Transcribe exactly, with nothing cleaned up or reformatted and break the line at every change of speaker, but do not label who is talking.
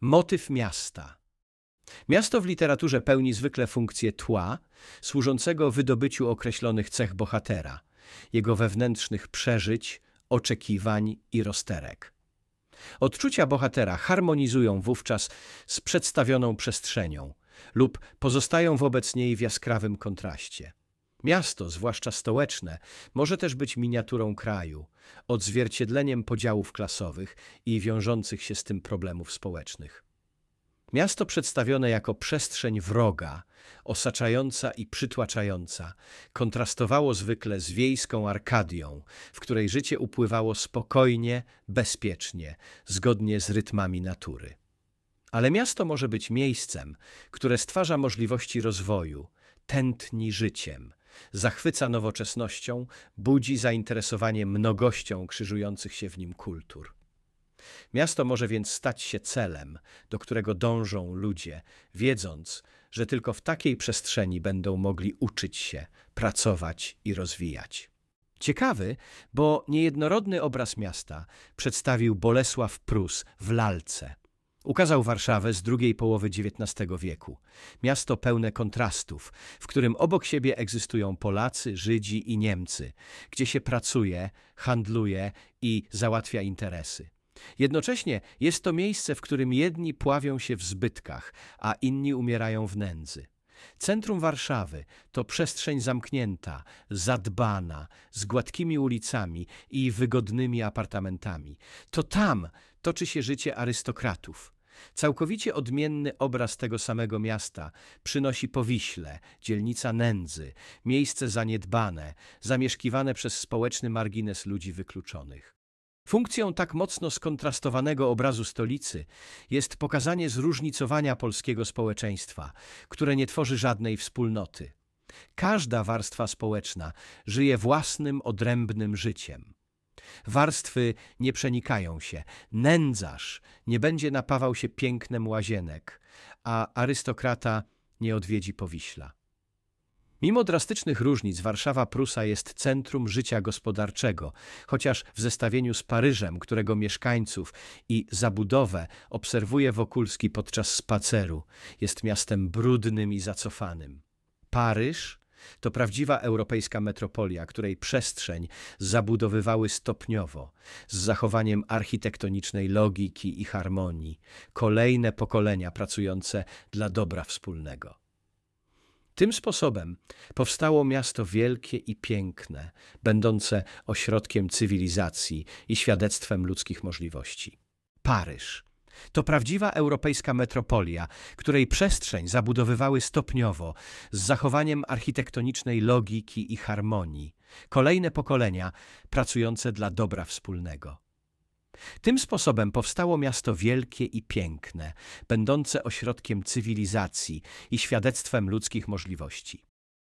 Motyw miasta. Miasto w literaturze pełni zwykle funkcję tła, służącego wydobyciu określonych cech bohatera, jego wewnętrznych przeżyć, oczekiwań i rozterek. Odczucia bohatera harmonizują wówczas z przedstawioną przestrzenią lub pozostają wobec niej w jaskrawym kontraście. Miasto, zwłaszcza stołeczne, może też być miniaturą kraju, odzwierciedleniem podziałów klasowych i wiążących się z tym problemów społecznych. Miasto przedstawione jako przestrzeń wroga, osaczająca i przytłaczająca, kontrastowało zwykle z wiejską Arkadią, w której życie upływało spokojnie, bezpiecznie, zgodnie z rytmami natury. Ale miasto może być miejscem, które stwarza możliwości rozwoju, tętni życiem, zachwyca nowoczesnością, budzi zainteresowanie mnogością krzyżujących się w nim kultur. Miasto może więc stać się celem, do którego dążą ludzie, wiedząc, że tylko w takiej przestrzeni będą mogli uczyć się, pracować i rozwijać. Ciekawy, bo niejednorodny obraz miasta przedstawił Bolesław Prus w Lalce. Ukazał Warszawę z drugiej połowy dziewiętnastego wieku. Miasto pełne kontrastów, w którym obok siebie egzystują Polacy, Żydzi i Niemcy, gdzie się pracuje, handluje i załatwia interesy. Jednocześnie jest to miejsce, w którym jedni pławią się w zbytkach, a inni umierają w nędzy. Centrum Warszawy to przestrzeń zamknięta, zadbana, z gładkimi ulicami i wygodnymi apartamentami. To tam toczy się życie arystokratów. Całkowicie odmienny obraz tego samego miasta przynosi Powiśle, dzielnica nędzy, miejsce zaniedbane, zamieszkiwane przez społeczny margines ludzi wykluczonych. Funkcją tak mocno skontrastowanego obrazu stolicy jest pokazanie zróżnicowania polskiego społeczeństwa, które nie tworzy żadnej wspólnoty. Każda warstwa społeczna żyje własnym, odrębnym życiem. Warstwy nie przenikają się, nędzarz nie będzie napawał się pięknem łazienek, a arystokrata nie odwiedzi Powiśla. Mimo drastycznych różnic Warszawa Prusa jest centrum życia gospodarczego, chociaż w zestawieniu z Paryżem, którego mieszkańców i zabudowę obserwuje Wokulski podczas spaceru, jest miastem brudnym i zacofanym. Paryż to prawdziwa europejska metropolia, której przestrzeń zabudowywały stopniowo, z zachowaniem architektonicznej logiki i harmonii, kolejne pokolenia pracujące dla dobra wspólnego. Tym sposobem powstało miasto wielkie i piękne, będące ośrodkiem cywilizacji i świadectwem ludzkich możliwości. Paryż to prawdziwa europejska metropolia, której przestrzeń zabudowywały stopniowo, z zachowaniem architektonicznej logiki i harmonii, kolejne pokolenia pracujące dla dobra wspólnego. Tym sposobem powstało miasto wielkie i piękne, będące ośrodkiem cywilizacji i świadectwem ludzkich możliwości.